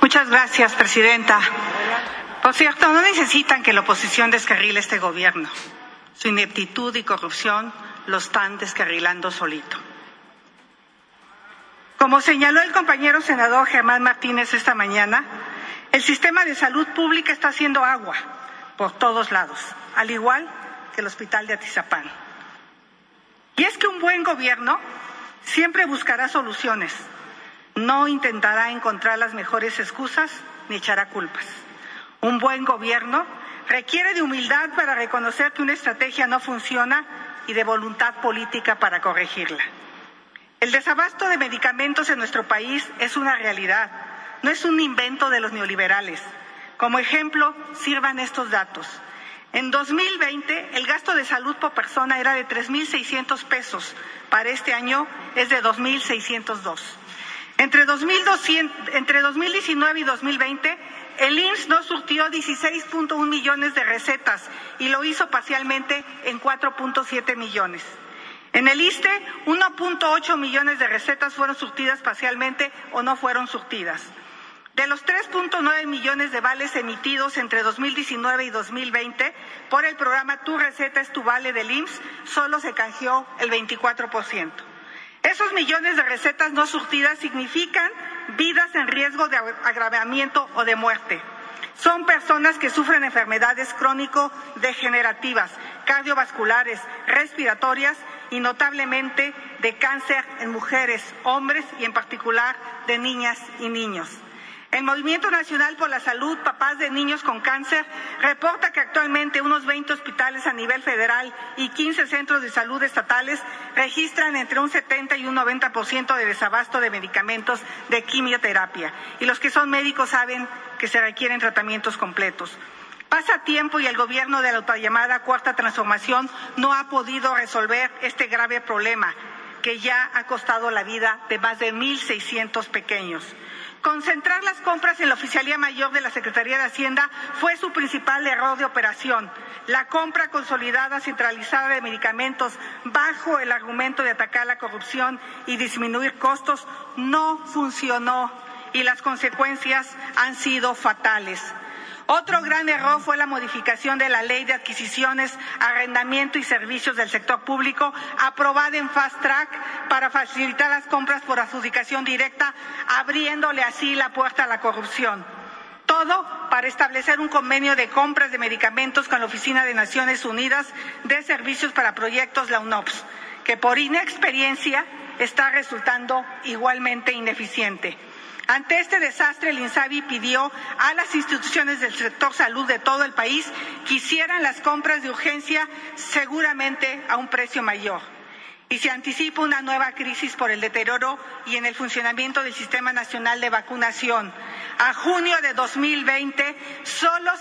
Muchas gracias, presidenta. Por cierto, no necesitan que la oposición descarrile este gobierno. Su ineptitud y corrupción lo están descarrilando solito. Como señaló el compañero senador Germán Martínez esta mañana, el sistema de salud pública está haciendo agua por todos lados, al igual que el hospital de Atizapán. Y es que un buen gobierno siempre buscará soluciones, no intentará encontrar las mejores excusas ni echará culpas. Un buen gobierno requiere de humildad para reconocer que una estrategia no funciona y de voluntad política para corregirla. El desabasto de medicamentos en nuestro país es una realidad, no es un invento de los neoliberales. Como ejemplo, sirvan estos datos. En 2020, el gasto de salud por persona era de 3,600 pesos. Para este año es de 2,602. Entre 2019 y 2020, el IMSS no surtió 16.1 millones de recetas y lo hizo parcialmente en 4.7 millones. En el ISSSTE, 1.8 millones de recetas fueron surtidas parcialmente o no fueron surtidas. De los 3.9 millones de vales emitidos entre 2019 y 2020 por el programa Tu Receta es tu Vale del IMSS, solo se canjeó el 24%. Esos millones de recetas no surtidas significan vidas en riesgo de agravamiento o de muerte. Son personas que sufren enfermedades crónico-degenerativas, cardiovasculares, respiratorias y notablemente de cáncer en mujeres, hombres y en particular de niñas y niños. El Movimiento Nacional por la Salud, Papás de Niños con Cáncer, reporta que actualmente unos 20 hospitales a nivel federal y 15 centros de salud estatales registran entre un 70 y un 90% de desabasto de medicamentos de quimioterapia. Y los que son médicos saben que se requieren tratamientos completos. Pasa tiempo y el gobierno de la autollamada Cuarta Transformación no ha podido resolver este grave problema que ya ha costado la vida de más de 1,600 pequeños. Concentrar las compras en la Oficialía Mayor de la Secretaría de Hacienda fue su principal error de operación. La compra consolidada, centralizada de medicamentos bajo el argumento de atacar la corrupción y disminuir costos no funcionó y las consecuencias han sido fatales. Otro gran error fue la modificación de la Ley de Adquisiciones, Arrendamiento y Servicios del Sector Público, aprobada en Fast Track para facilitar las compras por adjudicación directa, abriéndole así la puerta a la corrupción. Todo para establecer un convenio de compras de medicamentos con la Oficina de Naciones Unidas de Servicios para Proyectos, la UNOPS, que por inexperiencia está resultando igualmente ineficiente. Ante este desastre, el INSABI pidió a las instituciones del sector salud de todo el país que hicieran las compras de urgencia seguramente a un precio mayor. Y se anticipa una nueva crisis por el deterioro y en el funcionamiento del Sistema Nacional de Vacunación. A junio de 2020, solo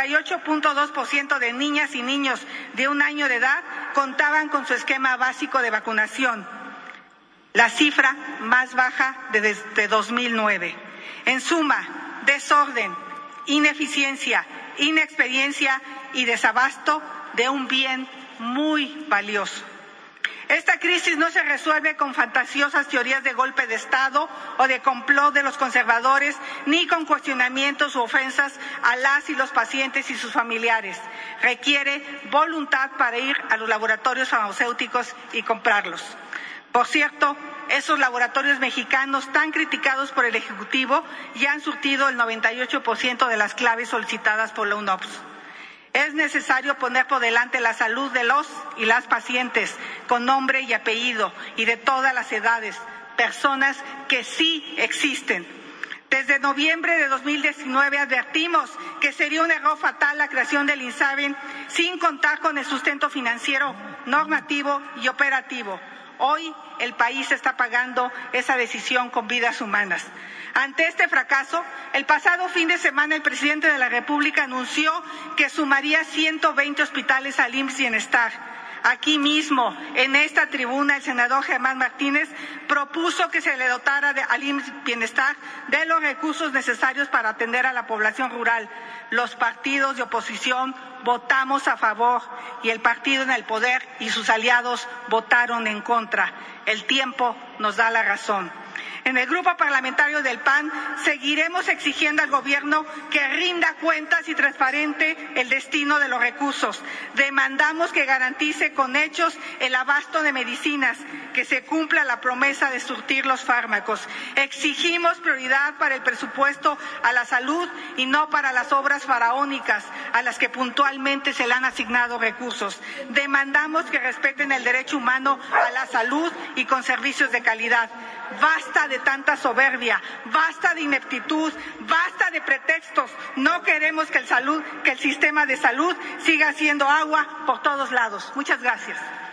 78.2% de niñas y niños de 1 año de edad contaban con su esquema básico de vacunación, la cifra más baja desde 2009. En suma, desorden, ineficiencia, inexperiencia y desabasto de un bien muy valioso. Esta crisis no se resuelve con fantasiosas teorías de golpe de Estado o de complot de los conservadores, ni con cuestionamientos u ofensas a las y los pacientes y sus familiares. Requiere voluntad para ir a los laboratorios farmacéuticos y comprarlos. Por cierto, esos laboratorios mexicanos tan criticados por el Ejecutivo ya han surtido el 98% de las claves solicitadas por la UNOPS. Es necesario poner por delante la salud de los y las pacientes con nombre y apellido y de todas las edades, personas que sí existen. Desde noviembre de 2019 advertimos que sería un error fatal la creación del INSABI sin contar con el sustento financiero, normativo y operativo. Hoy el país está pagando esa decisión con vidas humanas. Ante este fracaso, el pasado fin de semana el presidente de la República anunció que sumaría 120 hospitales al IMSS Bienestar. Aquí mismo, en esta tribuna, el senador Germán Martínez propuso que se le dotara al IMSS Bienestar de los recursos necesarios para atender a la población rural. Los partidos de oposición votamos a favor y el partido en el poder y sus aliados votaron en contra. El tiempo nos da la razón. En el Grupo Parlamentario del PAN seguiremos exigiendo al Gobierno que rinda cuentas y transparente el destino de los recursos. Demandamos que garantice con hechos el abasto de medicinas, que se cumpla la promesa de surtir los fármacos. Exigimos prioridad para el presupuesto a la salud y no para las obras faraónicas a las que puntualmente se le han asignado recursos. Demandamos que respeten el derecho humano a la salud y con servicios de calidad. Basta de tanta soberbia, basta de ineptitud, basta de pretextos. No queremos que el sistema de salud siga haciendo agua por todos lados. Muchas gracias.